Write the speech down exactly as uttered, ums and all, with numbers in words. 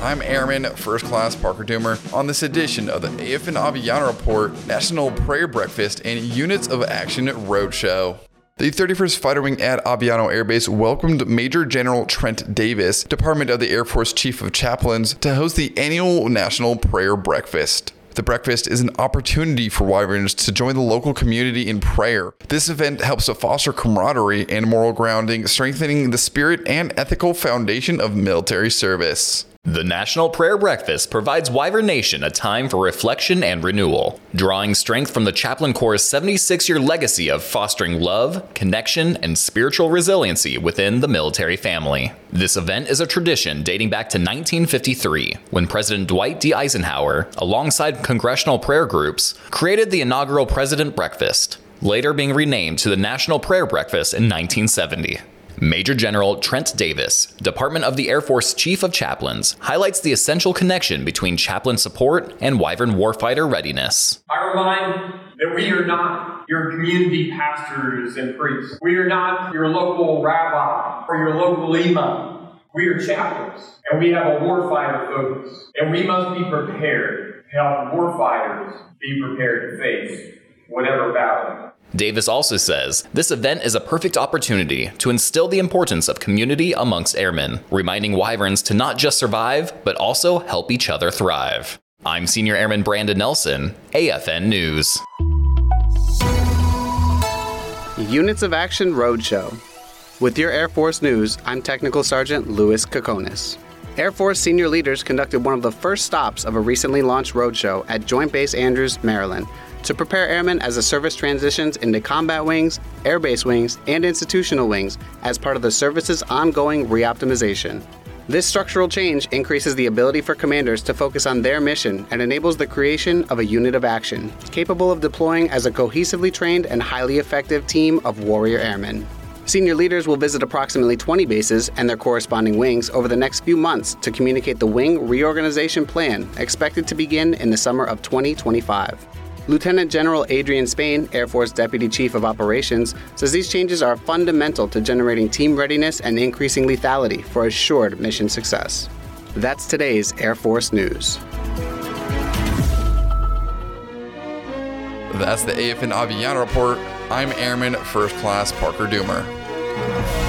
I'm Airman First Class Parker Doomer. On this edition of the A F N Aviano Report, National Prayer Breakfast and Units of Action Roadshow. The thirty-first Fighter Wing at Aviano Air Base welcomed Major General Trent Davis, Department of the Air Force Chief of Chaplains, to host the annual National Prayer Breakfast. The breakfast is an opportunity for Wyverns to join the local community in prayer. This event helps to foster camaraderie and moral grounding, strengthening the spirit and ethical foundation of military service. The National Prayer Breakfast provides Wyvern Nation a time for reflection and renewal, drawing strength from the Chaplain Corps' seventy-six-year legacy of fostering love, connection, and spiritual resiliency within the military family. This event is a tradition dating back to nineteen fifty-three, when President Dwight D. Eisenhower, alongside congressional prayer groups, created the inaugural President Breakfast, later being renamed to the National Prayer Breakfast in nineteen seventy. Major General Trent Davis, Department of the Air Force Chief of Chaplains, highlights the essential connection between chaplain support and Wyvern warfighter readiness. I remind that we are not your community pastors and priests. We are not your local rabbi or your local imam. We are chaplains, and we have a warfighter focus, and we must be prepared to help warfighters be prepared to face whatever battle. Davis also says, this event is a perfect opportunity to instill the importance of community amongst airmen, reminding Wyverns to not just survive, but also help each other thrive. I'm Senior Airman Brandon Nelson, A F N News. Units of Action Roadshow. With your Air Force news, I'm Technical Sergeant Louis Kokonis. Air Force senior leaders conducted one of the first stops of a recently launched roadshow at Joint Base Andrews, Maryland, to prepare airmen as the service transitions into combat wings, air base wings, and institutional wings as part of the service's ongoing reoptimization. This structural change increases the ability for commanders to focus on their mission and enables the creation of a unit of action, capable of deploying as a cohesively trained and highly effective team of warrior airmen. Senior leaders will visit approximately twenty bases and their corresponding wings over the next few months to communicate the wing reorganization plan expected to begin in the summer of twenty twenty-five. Lieutenant General Adrian Spain, Air Force Deputy Chief of Operations, says these changes are fundamental to generating team readiness and increasing lethality for assured mission success. That's today's Air Force News. That's the A F N Aviano Report. I'm Airman First Class Parker Doomer.